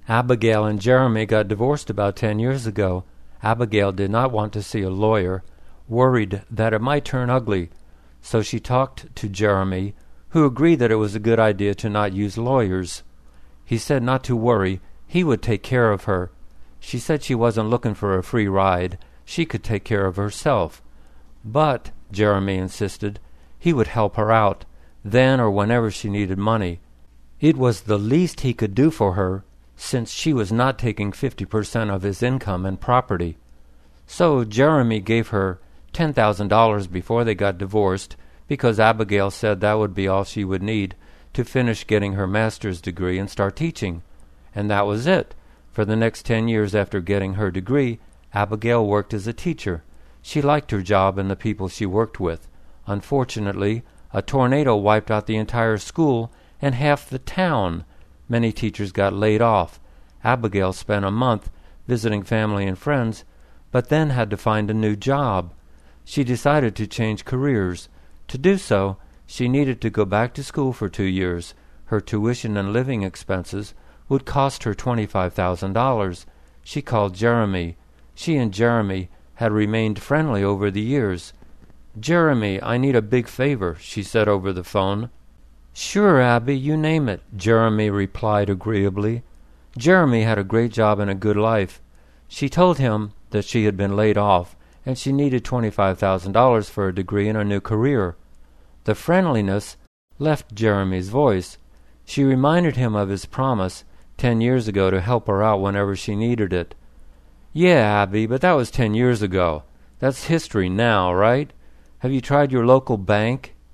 Abigail and Jeremy got divorced about 10 years ago. Abigail did not want to see a lawyer, worried that it might turn ugly, so she talked to Jeremy, who agreed that it was a good idea to not use lawyers. He said not to worry, he would take care of her. She said she wasn't looking for a free ride, she could take care of herself. But, Jeremy insisted, he would help her out, then or whenever she needed money. It was the least he could do for her, since she was not taking 50% of his income and property. So Jeremy gave her $10,000 before they got divorced, because Abigail said that would be all she would need to finish getting her master's degree and start teaching. And that was it. For the next 10 years after getting her degree, Abigail worked as a teacher. She liked her job and the people she worked with. Unfortunately, a tornado wiped out the entire school and half the town. Many teachers got laid off. Abigail spent a month visiting family and friends, but then had to find a new job. She decided to change careers. To do so, she needed to go back to school for 2 years. Her tuition and living expenses would cost her $25,000. She called Jeremy. She and Jeremy had remained friendly over the years. "Jeremy, I need a big favor," she said over the phone. "Sure, Abby, you name it," Jeremy replied agreeably. Jeremy had a great job and a good life. She told him that she had been laid off, and she needed $25,000 for a degree in a new career. The friendliness left Jeremy's voice. She reminded him of his promise 10 years ago to help her out whenever she needed it. "Yeah, Abby, but that was 10 years ago. That's history now, right? Have you tried your local bank?"